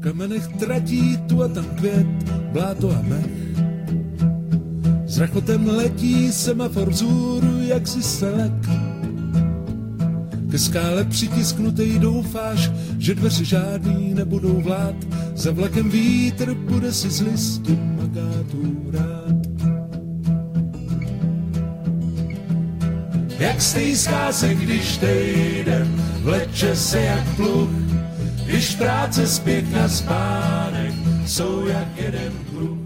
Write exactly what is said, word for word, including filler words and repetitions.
kamenech tratí tu a tam květ, bláto a mech. S rachotem letí semafor vzhůru, jak si selek. Ke skále přitisknutej doufáš, že dveře žádný nebudou vlád. Za vlakem vítr bude si z listu magátů rád. Jak stýská se, když týden vleče se jak pluh, když práce, spěch a spánek jsou jak jeden kruh.